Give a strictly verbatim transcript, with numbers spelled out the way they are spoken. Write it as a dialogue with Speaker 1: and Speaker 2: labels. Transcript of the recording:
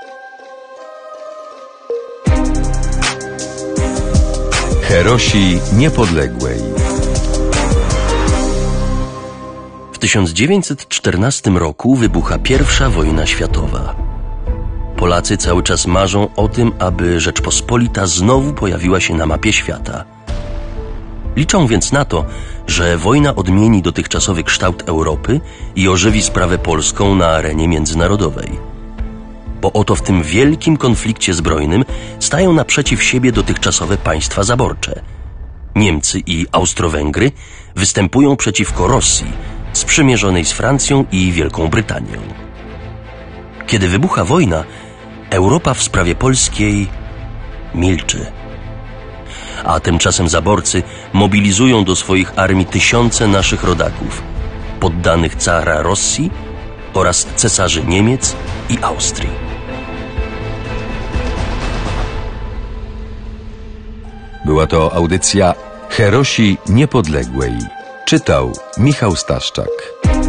Speaker 1: Herosi Niepodległej.
Speaker 2: W tysiąc dziewięćset czternastym roku wybucha pierwsza wojna światowa. Polacy cały czas marzą o tym, aby Rzeczpospolita znowu pojawiła się na mapie świata. Liczą więc na to, że wojna odmieni dotychczasowy kształt Europy i ożywi sprawę polską na arenie międzynarodowej. Bo oto w tym wielkim konflikcie zbrojnym stają naprzeciw siebie dotychczasowe państwa zaborcze. Niemcy i Austro-Węgry występują przeciwko Rosji, sprzymierzonej z Francją i Wielką Brytanią. Kiedy wybucha wojna, Europa w sprawie polskiej milczy. A tymczasem zaborcy mobilizują do swoich armii tysiące naszych rodaków, poddanych cara Rosji oraz cesarzy Niemiec i Austrii.
Speaker 1: Była to audycja Herosi Niepodległej. Czytał Michał Staszczak.